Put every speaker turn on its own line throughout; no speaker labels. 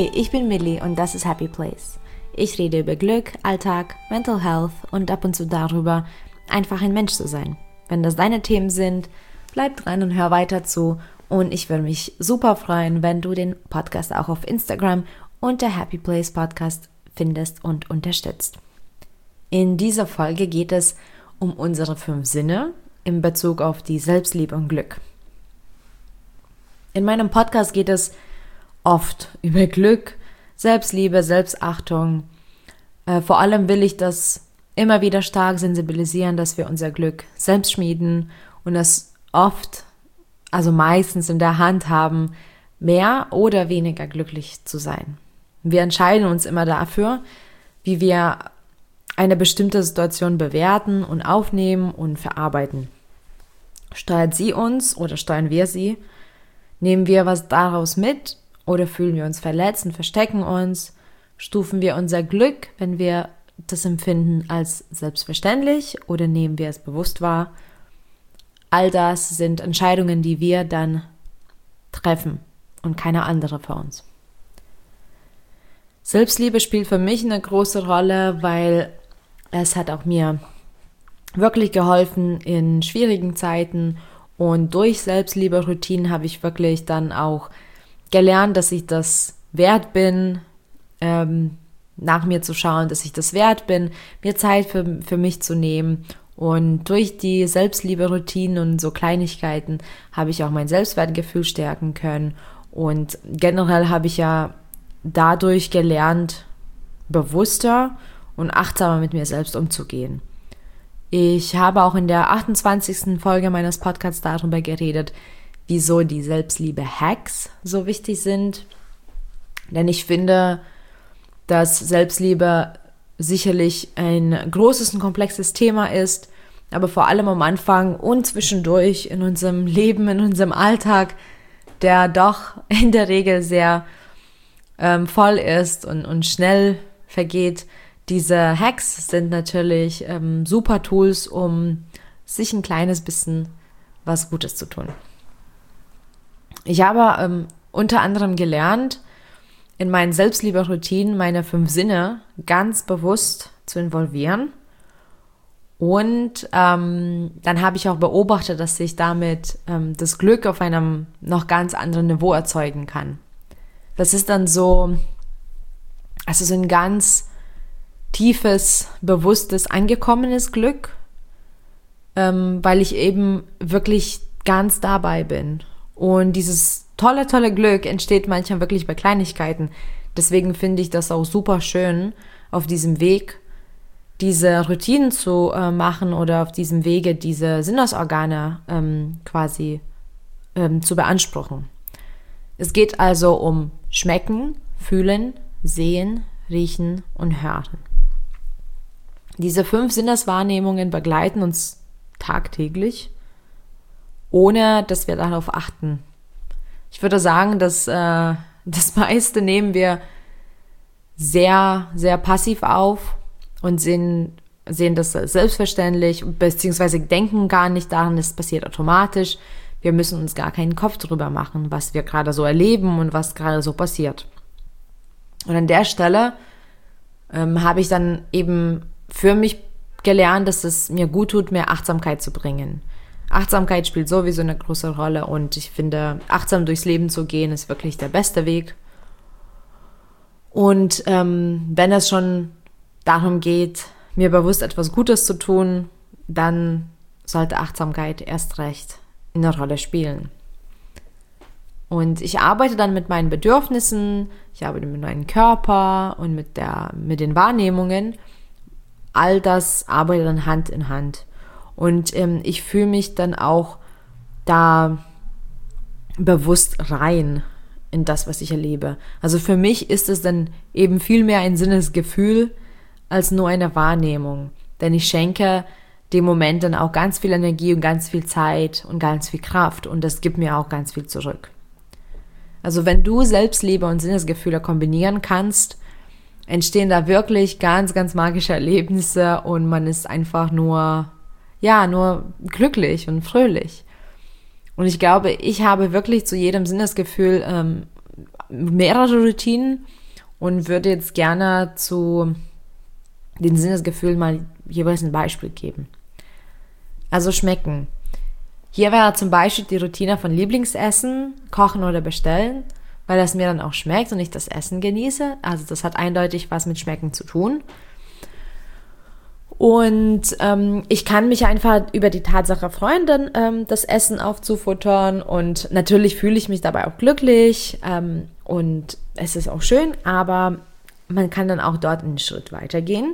Hey, ich bin Millie und das ist Happy Place. Ich rede über Glück, Alltag, Mental Health und ab und zu darüber, einfach ein Mensch zu sein. Wenn das deine Themen sind, bleib dran und hör weiter zu. Und ich würde mich super freuen, wenn du den Podcast auch auf Instagram unter Happy Place Podcast findest und unterstützt. In dieser Folge geht es um unsere 5 Sinne in Bezug auf die Selbstliebe und Glück. In meinem Podcast geht es oft über Glück, Selbstliebe, Selbstachtung. Vor allem will ich das immer wieder stark sensibilisieren, dass wir unser Glück selbst schmieden und es oft, also meistens in der Hand haben, mehr oder weniger glücklich zu sein. Wir entscheiden uns immer dafür, wie wir eine bestimmte Situation bewerten und aufnehmen und verarbeiten. Steuert sie uns oder steuern wir sie? Nehmen wir was daraus mit oder fühlen wir uns verletzt und verstecken uns? Stufen wir unser Glück, wenn wir das empfinden, als selbstverständlich oder nehmen wir es bewusst wahr? All das sind Entscheidungen, die wir dann treffen und keine andere für uns. Selbstliebe spielt für mich eine große Rolle, weil es hat auch mir wirklich geholfen in schwierigen Zeiten. Und durch Selbstliebe-Routinen habe ich wirklich dann auch gelernt, dass ich das wert bin, nach mir zu schauen, dass ich das wert bin, mir Zeit für mich zu nehmen. Und durch die Selbstliebe-Routinen und so Kleinigkeiten habe ich auch mein Selbstwertgefühl stärken können. Und generell habe ich ja dadurch gelernt, bewusster und achtsamer mit mir selbst umzugehen. Ich habe auch in der 28. Folge meines Podcasts darüber geredet, wieso die Selbstliebe-Hacks so wichtig sind. Denn ich finde, dass Selbstliebe sicherlich ein großes und komplexes Thema ist, aber vor allem am Anfang und zwischendurch in unserem Leben, in unserem Alltag, der doch in der Regel sehr voll ist und schnell vergeht. Diese Hacks sind natürlich super Tools, um sich ein kleines bisschen was Gutes zu tun. Ich habe unter anderem gelernt, in meinen Selbstliebe-Routinen meine 5 Sinne ganz bewusst zu involvieren. Und dann habe ich auch beobachtet, dass ich damit das Glück auf einem noch ganz anderen Niveau erzeugen kann. Das ist dann so ein ganz tiefes, bewusstes, angekommenes Glück, weil ich eben wirklich ganz dabei bin. Und dieses tolle Glück entsteht manchmal wirklich bei Kleinigkeiten. Deswegen finde ich das auch super schön, auf diesem Weg diese Routinen zu machen oder auf diesem Wege diese Sinnesorgane quasi zu beanspruchen. Es geht also um Schmecken, Fühlen, Sehen, Riechen und Hören. Diese 5 Sinneswahrnehmungen begleiten uns tagtäglich, ohne dass wir darauf achten. Ich würde sagen, dass das meiste nehmen wir sehr, sehr passiv auf und sehen das selbstverständlich, beziehungsweise denken gar nicht daran, es passiert automatisch. Wir müssen uns gar keinen Kopf drüber machen, was wir gerade so erleben und was gerade so passiert. Und an der Stelle habe ich dann eben für mich gelernt, dass es mir gut tut, mehr Achtsamkeit zu bringen. Achtsamkeit spielt sowieso eine große Rolle und ich finde, achtsam durchs Leben zu gehen, ist wirklich der beste Weg. Und wenn es schon darum geht, mir bewusst etwas Gutes zu tun, dann sollte Achtsamkeit erst recht eine Rolle spielen. Und ich arbeite dann mit meinen Bedürfnissen, ich arbeite mit meinem Körper und mit den Wahrnehmungen. All das arbeitet dann Hand in Hand. Und ich fühle mich dann auch da bewusst rein in das, was ich erlebe. Also für mich ist es dann eben viel mehr ein Sinnesgefühl als nur eine Wahrnehmung. Denn ich schenke dem Moment dann auch ganz viel Energie und ganz viel Zeit und ganz viel Kraft. Und das gibt mir auch ganz viel zurück. Also wenn du Selbstliebe und Sinnesgefühle kombinieren kannst, entstehen da wirklich ganz, ganz magische Erlebnisse und man ist einfach nur glücklich und fröhlich. Und ich glaube, ich habe wirklich zu jedem Sinnesgefühl mehrere Routinen und würde jetzt gerne zu den Sinnesgefühlen mal jeweils ein Beispiel geben. Also schmecken. Hier wäre zum Beispiel die Routine von Lieblingsessen, kochen oder bestellen, weil das mir dann auch schmeckt und ich das Essen genieße. Also das hat eindeutig was mit Schmecken zu tun. Und ich kann mich einfach über die Tatsache freuen, dann das Essen aufzufuttern. Und natürlich fühle ich mich dabei auch glücklich und es ist auch schön, aber man kann dann auch dort einen Schritt weitergehen.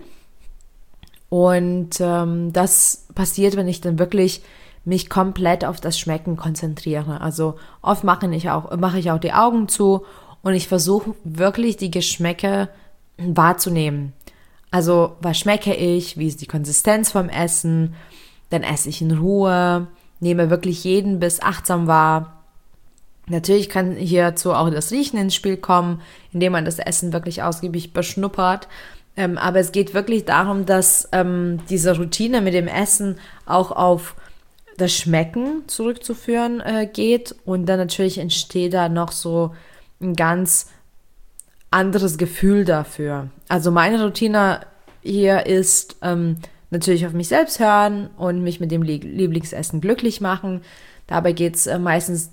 Und das passiert, wenn ich dann wirklich mich komplett auf das Schmecken konzentriere. Also oft mache ich auch die Augen zu und ich versuche wirklich die Geschmäcke wahrzunehmen. Also was schmecke ich, wie ist die Konsistenz vom Essen, dann esse ich in Ruhe, nehme wirklich jeden Biss achtsam wahr. Natürlich kann hierzu auch das Riechen ins Spiel kommen, indem man das Essen wirklich ausgiebig beschnuppert. Aber es geht wirklich darum, dass diese Routine mit dem Essen auch auf das Schmecken zurückzuführen geht und dann natürlich entsteht da noch so ein ganz anderes Gefühl dafür. Also meine Routine hier ist natürlich auf mich selbst hören und mich mit dem Lieblingsessen glücklich machen. Dabei geht es meistens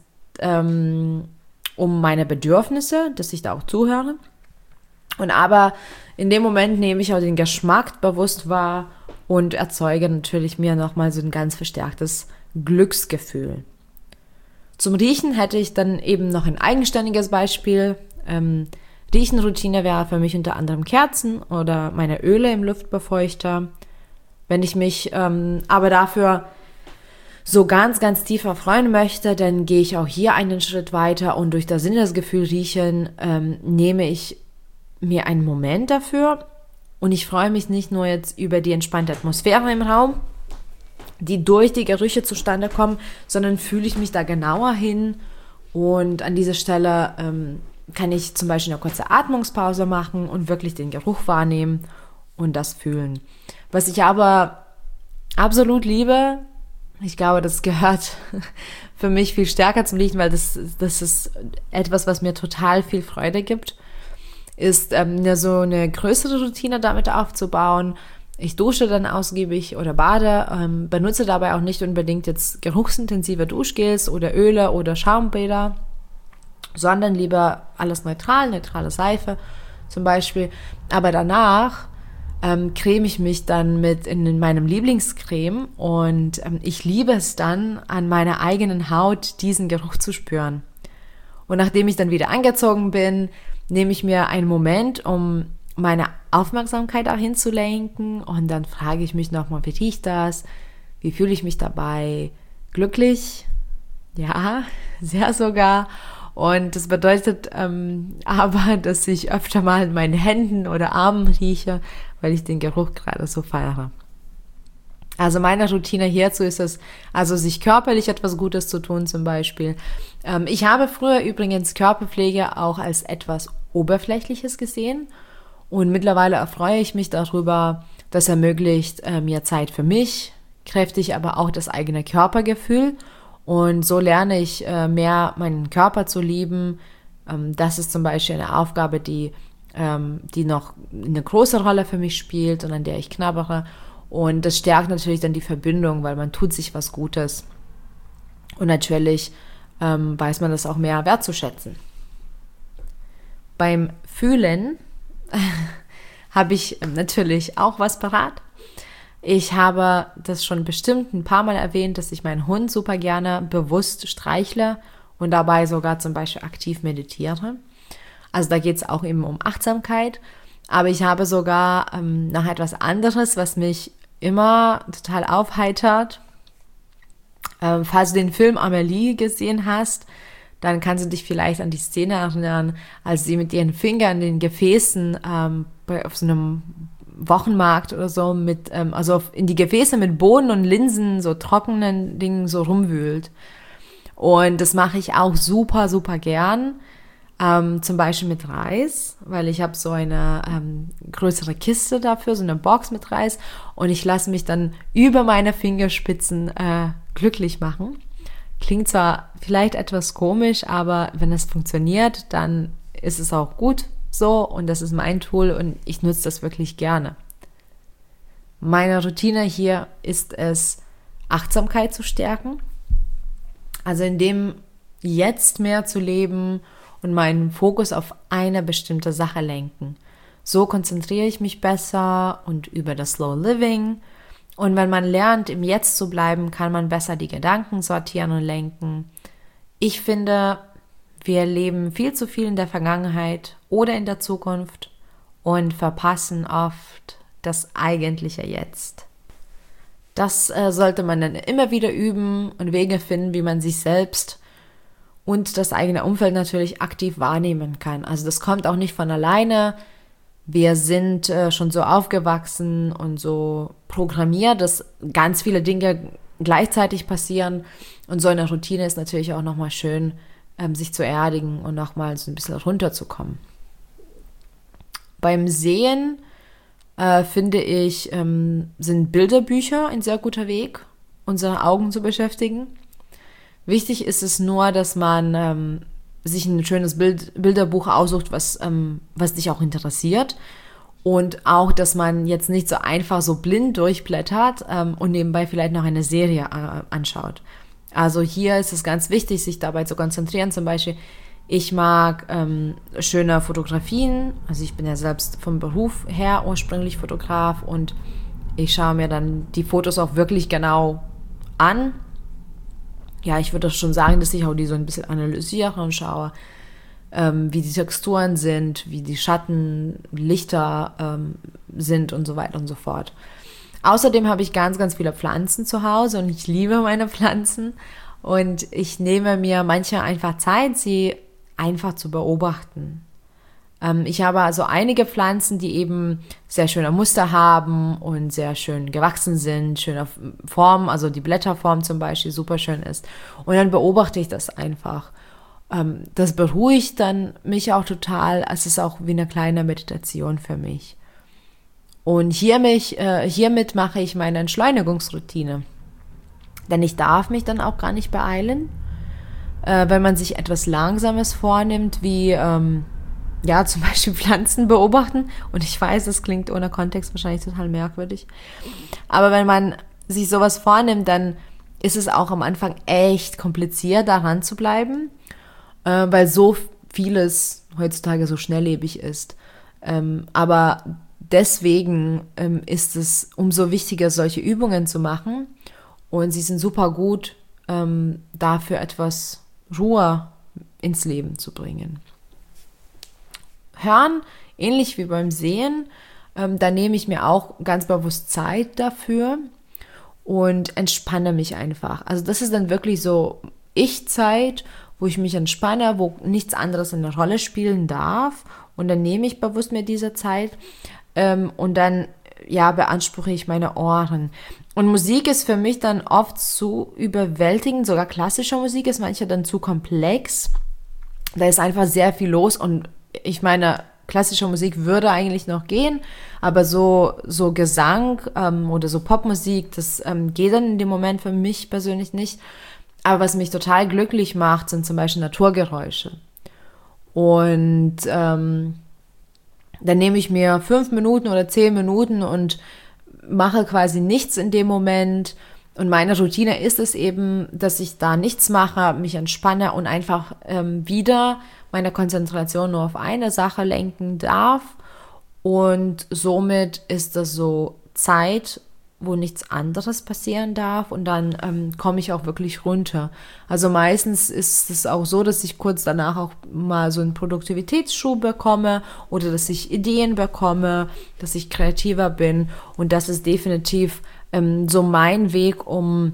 um meine Bedürfnisse, dass ich da auch zuhöre. Und aber in dem Moment nehme ich auch den Geschmack bewusst wahr und erzeuge natürlich mir nochmal so ein ganz verstärktes Glücksgefühl. Zum Riechen hätte ich dann eben noch ein eigenständiges Beispiel. Riechenroutine wäre für mich unter anderem Kerzen oder meine Öle im Luftbefeuchter. Wenn ich mich aber dafür so ganz, ganz tief erfreuen möchte, dann gehe ich auch hier einen Schritt weiter und durch das Sinnesgefühl riechen nehme ich mir einen Moment dafür und ich freue mich nicht nur jetzt über die entspannte Atmosphäre im Raum, die durch die Gerüche zustande kommen, sondern fühle ich mich da genauer hin und an dieser Stelle kann ich zum Beispiel eine kurze Atmungspause machen und wirklich den Geruch wahrnehmen und das fühlen. Was ich aber absolut liebe, ich glaube, das gehört für mich viel stärker zum Riechen, weil das ist etwas, was mir total viel Freude gibt, ist so eine größere Routine damit aufzubauen. Ich dusche dann ausgiebig oder bade, benutze dabei auch nicht unbedingt jetzt geruchsintensive Duschgels oder Öle oder Schaumbäder, sondern lieber alles neutrale Seife zum Beispiel. Aber danach creme ich mich dann mit in meinem Lieblingscreme und ich liebe es dann, an meiner eigenen Haut diesen Geruch zu spüren. Und nachdem ich dann wieder angezogen bin, nehme ich mir einen Moment, um meine Aufmerksamkeit auch hinzulenken und dann frage ich mich nochmal, wie riecht das? Wie fühle ich mich dabei? Glücklich? Ja, sehr sogar. Und das bedeutet aber, dass ich öfter mal in meinen Händen oder Armen rieche, weil ich den Geruch gerade so feiere. Also meine Routine hierzu ist es, also sich körperlich etwas Gutes zu tun zum Beispiel. Ich habe früher übrigens Körperpflege auch als etwas Oberflächliches gesehen und mittlerweile erfreue ich mich darüber, das ermöglicht mir Zeit für mich, kräftig aber auch das eigene Körpergefühl. Und so lerne ich mehr meinen Körper zu lieben. Das ist zum Beispiel eine Aufgabe, die noch eine große Rolle für mich spielt und an der ich knabbere. Und das stärkt natürlich dann die Verbindung, weil man tut sich was Gutes. Und natürlich weiß man das auch mehr wertzuschätzen. Beim Fühlen habe ich natürlich auch was parat. Ich habe das schon bestimmt ein paar Mal erwähnt, dass ich meinen Hund super gerne bewusst streichle und dabei sogar zum Beispiel aktiv meditiere. Also da geht es auch eben um Achtsamkeit. Aber ich habe sogar noch etwas anderes, was mich immer total aufheitert. Falls du den Film Amélie gesehen hast, dann kannst du dich vielleicht an die Szene erinnern, als sie mit ihren Fingern in den Gefäßen auf so einem Wochenmarkt oder so also in die Gefäße mit Bohnen und Linsen, so trockenen Dingen so rumwühlt. Und das mache ich auch super, super gern. Zum Beispiel mit Reis, weil ich habe so eine größere Kiste dafür, so eine Box mit Reis und ich lasse mich dann über meine Fingerspitzen glücklich machen. Klingt zwar vielleicht etwas komisch, aber wenn es funktioniert, dann ist es auch gut so und das ist mein Tool und ich nutze das wirklich gerne. Meine Routine hier ist es, Achtsamkeit zu stärken, also in dem jetzt mehr zu leben und meinen Fokus auf eine bestimmte Sache lenken. So konzentriere ich mich besser und über das Slow Living. Und wenn man lernt, im Jetzt zu bleiben, kann man besser die Gedanken sortieren und lenken. Ich finde, wir leben viel zu viel in der Vergangenheit oder in der Zukunft und verpassen oft das eigentliche Jetzt. Das sollte man dann immer wieder üben und Wege finden, wie man sich selbst und das eigene Umfeld natürlich aktiv wahrnehmen kann. Also das kommt auch nicht von alleine. Wir sind schon so aufgewachsen und so programmiert, dass ganz viele Dinge gleichzeitig passieren. Und so eine Routine ist natürlich auch nochmal schön, sich zu erdigen und nochmal so ein bisschen runterzukommen. Beim Sehen finde ich, sind Bilderbücher ein sehr guter Weg, unsere Augen zu beschäftigen. Wichtig ist es nur, dass man sich ein schönes Bilderbuch aussucht, was dich auch interessiert. Und auch, dass man jetzt nicht so einfach so blind durchblättert und nebenbei vielleicht noch eine Serie anschaut. Also hier ist es ganz wichtig, sich dabei zu konzentrieren. Zum Beispiel, ich mag schöne Fotografien. Also ich bin ja selbst vom Beruf her ursprünglich Fotograf und ich schaue mir dann die Fotos auch wirklich genau an. Ja, ich würde schon sagen, dass ich auch die so ein bisschen analysiere und schaue, wie die Texturen sind, wie die Schatten, Lichter sind und so weiter und so fort. Außerdem habe ich ganz, ganz viele Pflanzen zu Hause und ich liebe meine Pflanzen und ich nehme mir manchmal einfach Zeit, sie einfach zu beobachten. Ich habe also einige Pflanzen, die eben sehr schöne Muster haben und sehr schön gewachsen sind, schöne Form, also die Blätterform zum Beispiel super schön ist. Und dann beobachte ich das einfach. Das beruhigt dann mich auch total. Es ist auch wie eine kleine Meditation für mich. Und hiermit mache ich meine Entschleunigungsroutine. Denn ich darf mich dann auch gar nicht beeilen. Wenn man sich etwas Langsames vornimmt, wie zum Beispiel Pflanzen beobachten. Und ich weiß, das klingt ohne Kontext wahrscheinlich total merkwürdig. Aber wenn man sich sowas vornimmt, dann ist es auch am Anfang echt kompliziert, daran zu bleiben, weil so vieles heutzutage so schnelllebig ist. Aber deswegen ist es umso wichtiger, solche Übungen zu machen. Und sie sind super gut, dafür etwas Ruhe ins Leben zu bringen. Hören, ähnlich wie beim Sehen, da nehme ich mir auch ganz bewusst Zeit dafür und entspanne mich einfach. Also das ist dann wirklich so Ich-Zeit, wo ich mich entspanne, wo nichts anderes eine Rolle spielen darf und dann nehme ich bewusst mir diese Zeit und dann beanspruche ich meine Ohren. Und Musik ist für mich dann oft zu überwältigend, sogar klassische Musik ist manchmal dann zu komplex. Da ist einfach sehr viel los und ich meine, klassische Musik würde eigentlich noch gehen, aber so Gesang oder so Popmusik, das geht dann in dem Moment für mich persönlich nicht. Aber was mich total glücklich macht, sind zum Beispiel Naturgeräusche. Und dann nehme ich mir 5 Minuten oder 10 Minuten und mache quasi nichts in dem Moment. Und meine Routine ist es eben, dass ich da nichts mache, mich entspanne und einfach wieder meine Konzentration nur auf eine Sache lenken darf. Und somit ist das so Zeit, wo nichts anderes passieren darf und dann komme ich auch wirklich runter. Also meistens ist es auch so, dass ich kurz danach auch mal so einen Produktivitätsschub bekomme oder dass ich Ideen bekomme, dass ich kreativer bin und das ist definitiv so mein Weg, um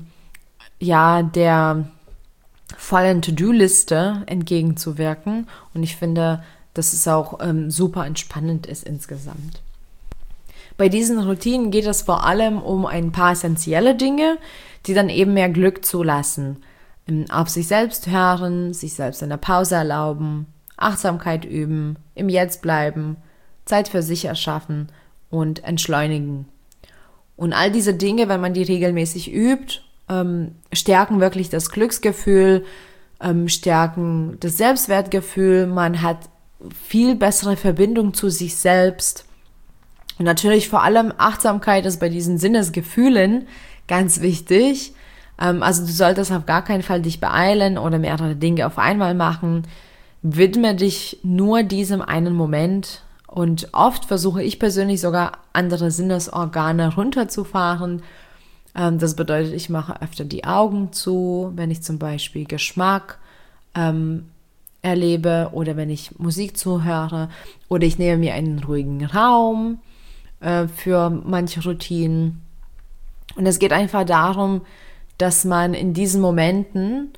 der vollen To-Do-Liste entgegenzuwirken und ich finde, dass es auch super entspannend ist insgesamt. Bei diesen Routinen geht es vor allem um ein paar essentielle Dinge, die dann eben mehr Glück zulassen. Auf sich selbst hören, sich selbst eine Pause erlauben, Achtsamkeit üben, im Jetzt bleiben, Zeit für sich erschaffen und entschleunigen. Und all diese Dinge, wenn man die regelmäßig übt, stärken wirklich das Glücksgefühl, stärken das Selbstwertgefühl. Man hat viel bessere Verbindung zu sich selbst. Und natürlich vor allem Achtsamkeit ist bei diesen Sinnesgefühlen ganz wichtig. Also du solltest auf gar keinen Fall dich beeilen oder mehrere Dinge auf einmal machen. Widme dich nur diesem einen Moment. Und oft versuche ich persönlich sogar andere Sinnesorgane runterzufahren. Das bedeutet, ich mache öfter die Augen zu, wenn ich zum Beispiel Geschmack erlebe oder wenn ich Musik zuhöre oder ich nehme mir einen ruhigen Raum für manche Routinen. Und es geht einfach darum, dass man in diesen Momenten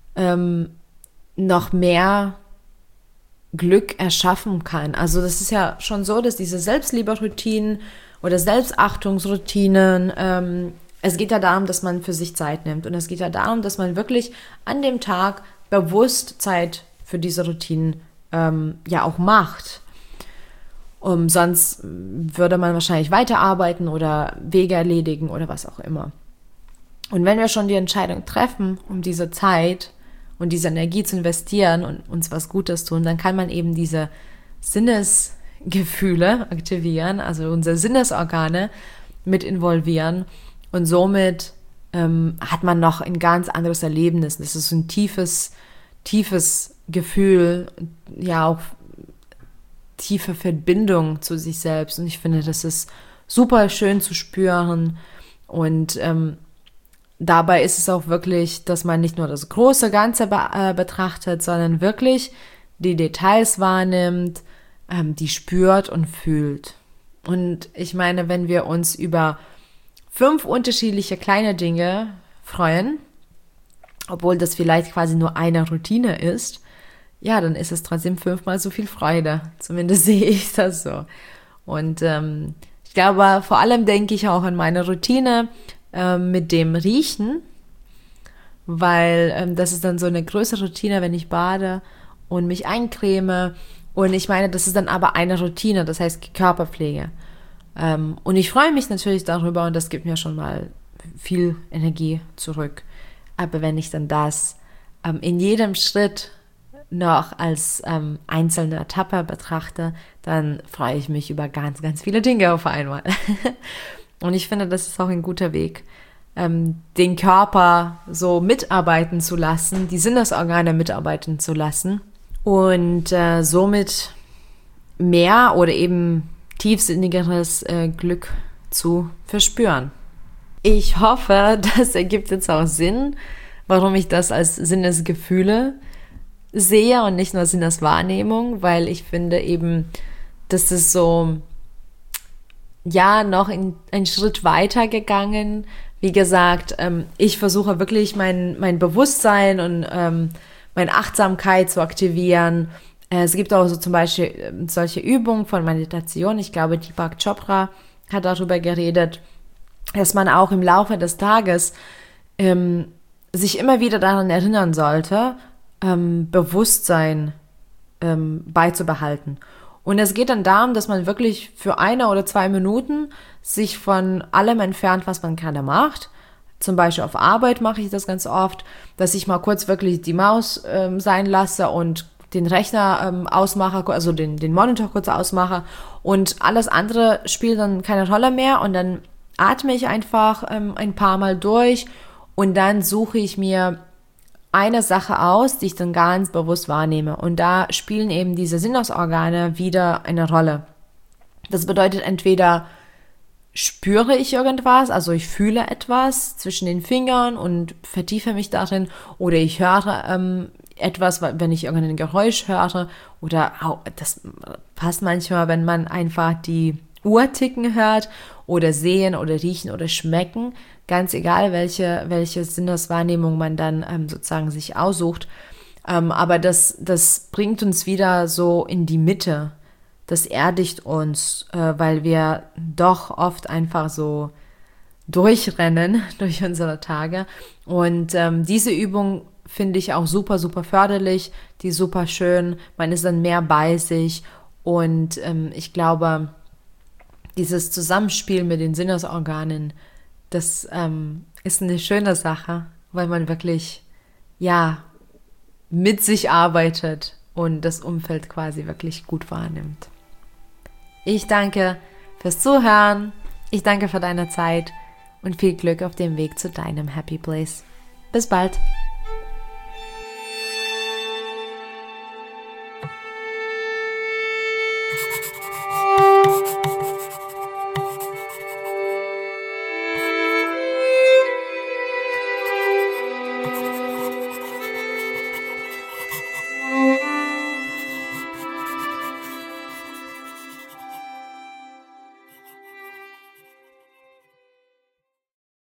noch mehr Glück erschaffen kann. Also das ist ja schon so, dass diese Selbstliebe-Routinen oder Selbstachtungsroutinen, es geht ja darum, dass man für sich Zeit nimmt. Und es geht ja darum, dass man wirklich an dem Tag bewusst Zeit für diese Routinen ja auch macht. Sonst würde man wahrscheinlich weiterarbeiten oder Wege erledigen oder was auch immer. Und wenn wir schon die Entscheidung treffen, um diese Zeit und diese Energie zu investieren und uns was Gutes tun, dann kann man eben diese Sinnesgefühle aktivieren, also unsere Sinnesorgane mit involvieren und somit hat man noch ein ganz anderes Erlebnis. Das ist ein tiefes Gefühl, ja auch tiefe Verbindung zu sich selbst und ich finde, das ist super schön zu spüren und dabei ist es auch wirklich, dass man nicht nur das große Ganze betrachtet, sondern wirklich die Details wahrnimmt, die spürt und fühlt. Und ich meine, wenn wir uns über 5 unterschiedliche kleine Dinge freuen, obwohl das vielleicht quasi nur eine Routine ist, ja, dann ist es trotzdem 5-mal so viel Freude. Zumindest sehe ich das so. Und ich glaube, vor allem denke ich auch an meine Routine mit dem Riechen, weil das ist dann so eine größere Routine, wenn ich bade und mich eincreme. Und ich meine, das ist dann aber eine Routine, das heißt Körperpflege. Und ich freue mich natürlich darüber und das gibt mir schon mal viel Energie zurück. Aber wenn ich dann das in jedem Schritt noch als einzelne Etappe betrachte, dann freue ich mich über ganz, ganz viele Dinge auf einmal. Und ich finde, das ist auch ein guter Weg, den Körper so mitarbeiten zu lassen, die Sinnesorgane mitarbeiten zu lassen und somit mehr oder eben tiefsinnigeres Glück zu verspüren. Ich hoffe, das ergibt jetzt auch Sinn, warum ich das als Sinnesgefühle sehe und nicht nur Sinneswahrnehmung, weil ich finde eben, dass es so, ja, noch einen Schritt weiter gegangen. Wie gesagt, ich versuche wirklich mein Bewusstsein und meine Achtsamkeit zu aktivieren. Es gibt auch so zum Beispiel solche Übungen von Meditation. Ich glaube, Deepak Chopra hat darüber geredet, dass man auch im Laufe des Tages sich immer wieder daran erinnern sollte, Bewusstsein beizubehalten. Und es geht dann darum, dass man wirklich für 1 oder 2 Minuten sich von allem entfernt, was man gerade macht. Zum Beispiel auf Arbeit mache ich das ganz oft, dass ich mal kurz wirklich die Maus sein lasse und den Rechner ausmache, also den Monitor kurz ausmache und alles andere spielt dann keine Rolle mehr und dann atme ich einfach ein paar Mal durch und dann suche ich mir eine Sache aus, die ich dann ganz bewusst wahrnehme. Und da spielen eben diese Sinnesorgane wieder eine Rolle. Das bedeutet, entweder spüre ich irgendwas, also ich fühle etwas zwischen den Fingern und vertiefe mich darin, oder ich höre etwas, wenn ich irgendein Geräusch höre, oder das passt manchmal, wenn man einfach die Uhr ticken hört, oder sehen oder riechen oder schmecken, ganz egal, welche Sinneswahrnehmung man dann sozusagen sich aussucht. Aber das bringt uns wieder so in die Mitte. Das erdigt uns, weil wir doch oft einfach so durchrennen durch unsere Tage. Und diese Übung finde ich auch super, super förderlich, die ist super schön. Man ist dann mehr bei sich und ich glaube, dieses Zusammenspiel mit den Sinnesorganen, das ist eine schöne Sache, weil man wirklich, ja, mit sich arbeitet und das Umfeld quasi wirklich gut wahrnimmt. Ich danke fürs Zuhören, ich danke für deine Zeit und viel Glück auf dem Weg zu deinem Happy Place. Bis bald!